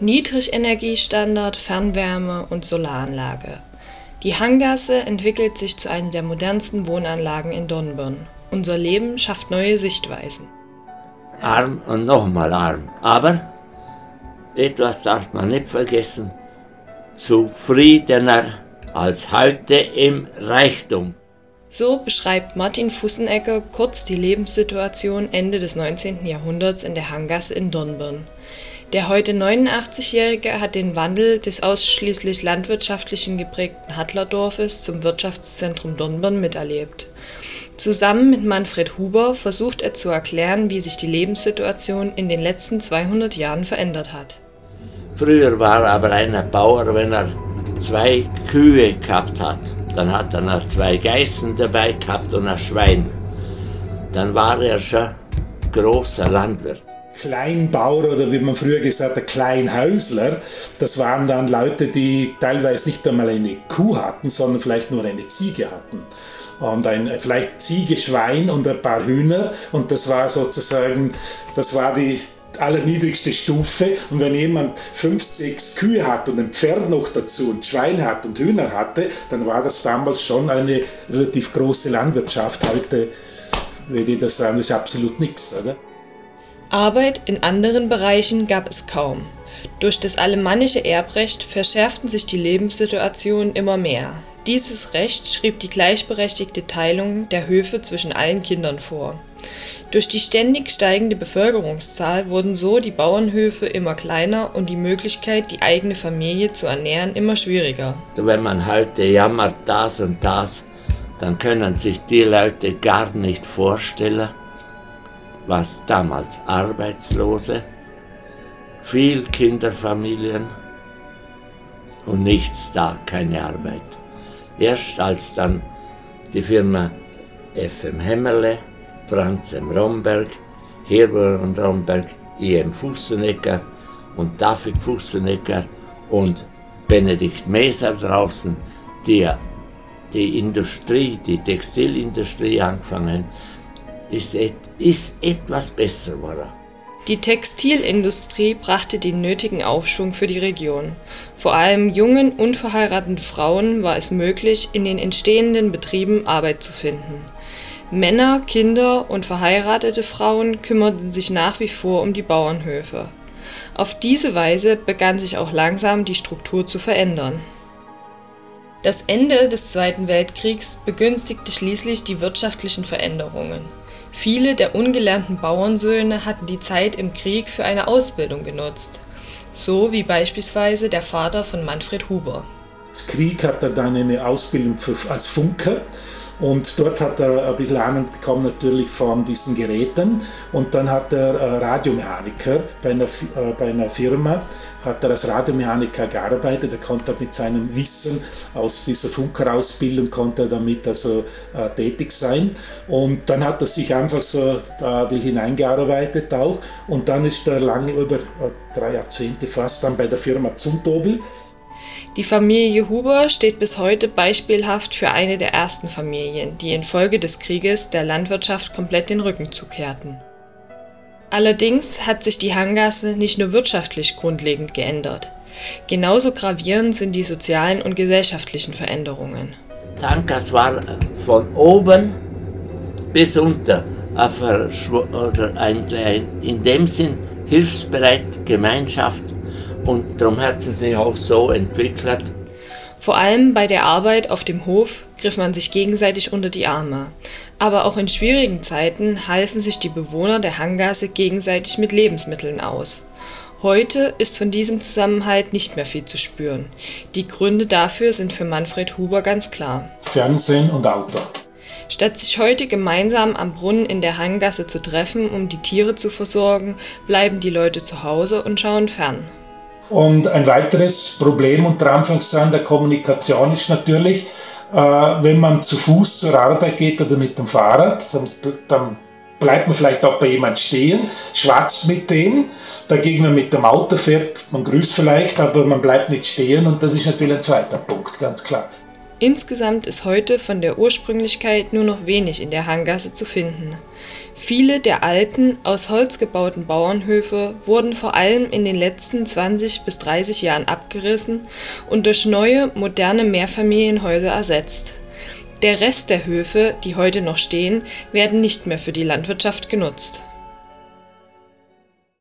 Niedrigenergiestandard, Fernwärme und Solaranlage. Die Hanggasse entwickelt sich zu einer der modernsten Wohnanlagen in Dornbirn. Unser Leben schafft neue Sichtweisen. Arm und nochmal arm. Aber etwas darf man nicht vergessen: zufriedener als heute im Reichtum. So beschreibt Martin Fussenegger kurz die Lebenssituation Ende des 19. Jahrhunderts in der Hanggasse in Dornbirn. Der heute 89-Jährige hat den Wandel des ausschließlich landwirtschaftlich geprägten Hadlerdorfes zum Wirtschaftszentrum Dornbirn miterlebt. Zusammen mit Manfred Huber versucht er zu erklären, wie sich die Lebenssituation in den letzten 200 Jahren verändert hat. Früher war aber einer Bauer, wenn er 2 Kühe gehabt hat, dann hat er noch 2 Geißen dabei gehabt und ein Schwein. Dann war er schon großer Landwirt. Kleinbauer oder wie man früher gesagt hat, Kleinhäusler, das waren dann Leute, die teilweise nicht einmal eine Kuh hatten, sondern vielleicht nur eine Ziege hatten. Und vielleicht Ziege, Schwein und ein paar Hühner, und das war sozusagen, das war die allerniedrigste Stufe. Und wenn jemand 5, 6 Kühe hat und ein Pferd noch dazu und Schwein hat und Hühner hatte, dann war das damals schon eine relativ große Landwirtschaft. Heute würde ich das sagen, das ist absolut nichts, oder? Arbeit in anderen Bereichen gab es kaum. Durch das alemannische Erbrecht verschärften sich die Lebenssituationen immer mehr. Dieses Recht schrieb die gleichberechtigte Teilung der Höfe zwischen allen Kindern vor. Durch die ständig steigende Bevölkerungszahl wurden so die Bauernhöfe immer kleiner und die Möglichkeit, die eigene Familie zu ernähren, immer schwieriger. Wenn man heute jammert, das und das, dann können sich die Leute gar nicht vorstellen, was damals Arbeitslose, viel Kinderfamilien und nichts da, keine Arbeit. Erst als dann die Firma FM Hämmerle, Franz M. Romberg, Herber und Romberg, I.M. Fussenegger und David Fussenegger und Benedikt Meser draußen, die Industrie, die Textilindustrie angefangen, ist etwas besser geworden. Die Textilindustrie brachte den nötigen Aufschwung für die Region. Vor allem jungen, unverheirateten Frauen war es möglich, in den entstehenden Betrieben Arbeit zu finden. Männer, Kinder und verheiratete Frauen kümmerten sich nach wie vor um die Bauernhöfe. Auf diese Weise begann sich auch langsam die Struktur zu verändern. Das Ende des Zweiten Weltkriegs begünstigte schließlich die wirtschaftlichen Veränderungen. Viele der ungelernten Bauernsöhne hatten die Zeit im Krieg für eine Ausbildung genutzt, so wie beispielsweise der Vater von Manfred Huber. Im Krieg hat er dann eine Ausbildung als Funker, und dort hat er ein bisschen Ahnung bekommen natürlich von diesen Geräten, und dann hat er Radiomechaniker bei einer Firma, hat er als Radiomechaniker gearbeitet. Er konnte mit seinem Wissen aus dieser Funkerausbildung konnte er damit tätig sein, und dann hat er sich einfach so da hineingearbeitet auch, und dann ist er lange, über 3 Jahrzehnte fast, dann bei der Firma Zumtobel. Die Familie Huber steht bis heute beispielhaft für eine der ersten Familien, die infolge des Krieges der Landwirtschaft komplett den Rücken zukehrten. Allerdings hat sich die Hanggasse nicht nur wirtschaftlich grundlegend geändert. Genauso gravierend sind die sozialen und gesellschaftlichen Veränderungen. Die Hanggasse war von oben bis unter in dem Sinn hilfsbereit Gemeinschaft. Und darum hat sie sich auch so entwickelt. Vor allem bei der Arbeit auf dem Hof griff man sich gegenseitig unter die Arme. Aber auch in schwierigen Zeiten halfen sich die Bewohner der Hanggasse gegenseitig mit Lebensmitteln aus. Heute ist von diesem Zusammenhalt nicht mehr viel zu spüren. Die Gründe dafür sind für Manfred Huber ganz klar. Fernsehen und Auto. Statt sich heute gemeinsam am Brunnen in der Hanggasse zu treffen, um die Tiere zu versorgen, bleiben die Leute zu Hause und schauen fern. Und ein weiteres Problem unter Anführungszeichen der Kommunikation ist natürlich, wenn man zu Fuß zur Arbeit geht oder mit dem Fahrrad, dann bleibt man vielleicht auch bei jemand stehen, schwatzt mit dem. Dagegen, wenn man mit dem Auto fährt, man grüßt vielleicht, aber man bleibt nicht stehen, und das ist natürlich ein zweiter Punkt, ganz klar. Insgesamt ist heute von der Ursprünglichkeit nur noch wenig in der Hanggasse zu finden. Viele der alten, aus Holz gebauten Bauernhöfe wurden vor allem in den letzten 20 bis 30 Jahren abgerissen und durch neue, moderne Mehrfamilienhäuser ersetzt. Der Rest der Höfe, die heute noch stehen, werden nicht mehr für die Landwirtschaft genutzt.